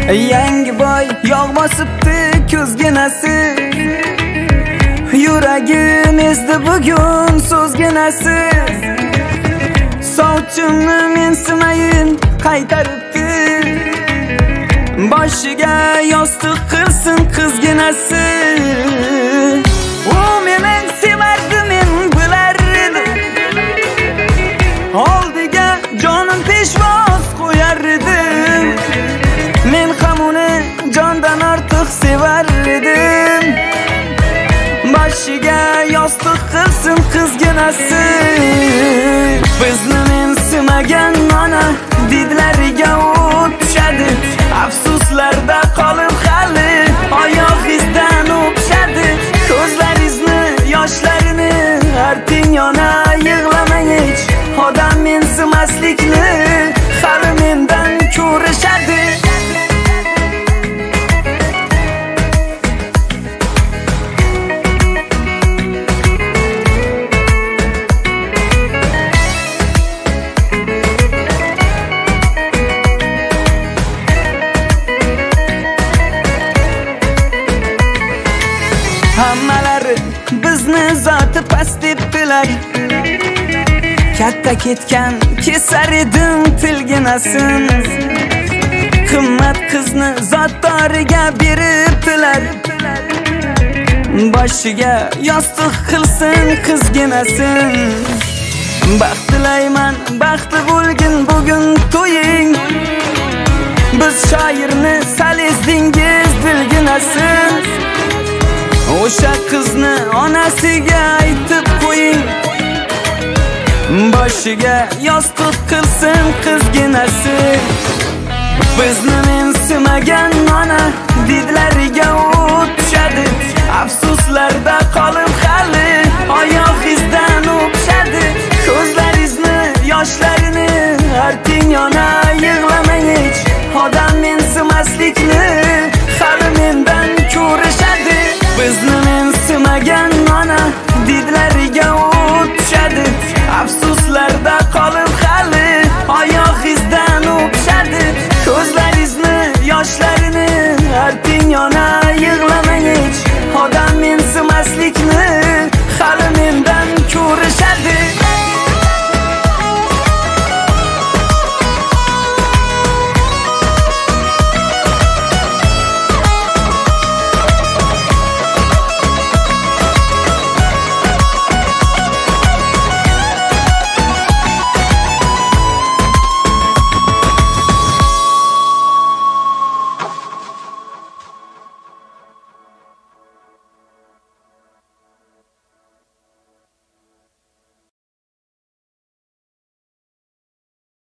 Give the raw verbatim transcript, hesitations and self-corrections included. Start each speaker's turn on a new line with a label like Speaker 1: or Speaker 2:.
Speaker 1: Yangi boy yog' bosibdi ko'zginasi, yuragim ezdi bugun so'zginasi. Sovchimni mensimayin qaytaribdi, boshiga yostiq qilsin qizginasi. U meni sevardi, men bilar edim, oldiga jonim peshvoz qo'yar edim. Men ham uni jondan ortiq sevar edim, boshiga yostiq qilsin qizginasi. Bizni mensimagan ona didlariga o't tushadi, afsuslarda qolib hali oyoq izdan o'pishadi. Ko'zlaringizni yoshlarini arting yana yig'lamang hech, odam mensimaslikni hali mendan ko'rishadi. Hammalari bizni zoti past deb bilar, katta ketgan kesar edim tilginasin. Qimmat qizni zotdoriga beribdilar, boshiga yostiq qilsin qizginasin. Baxt tilayman, baxtli bo'lgin bugun to'ying, biz shoirni sal ezdingiz bilginasin. O'sha qizni onasiga aytib qo'ying, boshiga yostiq qilsin qizginasi. Bizni mensimagan ona didlariga o't tushadi, afsuslarda qolib hali oyoq izdan o'pishadi. Ko'zlaringizni yoshlarini arting yana yig'lamang hech, odam mensimaslikni hali mendan ko'rishadi. Bizni mensimagan ona didlariga o't tushadi, afsuslarda qolib